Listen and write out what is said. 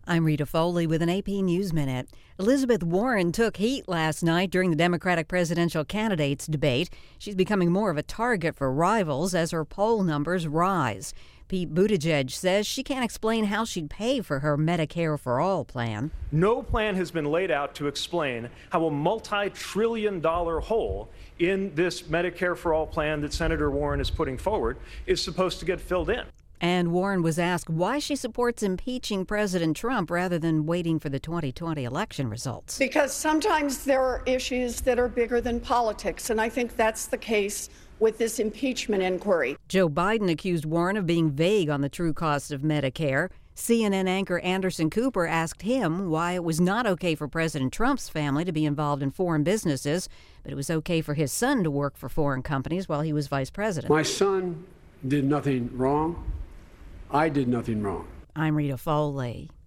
I'm Rita Foley with an AP News Minute. Elizabeth Warren took heat last night during the Democratic presidential candidates debate. She's becoming more of a target for rivals as her poll numbers rise. Pete Buttigieg says she can't explain how she'd pay for her Medicare for All plan. No plan has been laid out to explain how a multi-trillion-dollar hole in this Medicare for All plan that Senator Warren is putting forward is supposed to get filled in. And Warren was asked why she supports impeaching President Trump rather than waiting for the 2020 election results. Because sometimes there are issues that are bigger than politics, and I think that's the case with this impeachment inquiry. Joe Biden accused Warren of being vague on the true cost of Medicare. CNN anchor Anderson Cooper asked him why it was not okay for President Trump's family to be involved in foreign businesses, but it was okay for his son to work for foreign companies while he was vice president. My son did nothing wrong. I did nothing wrong. I'm Rita Foley.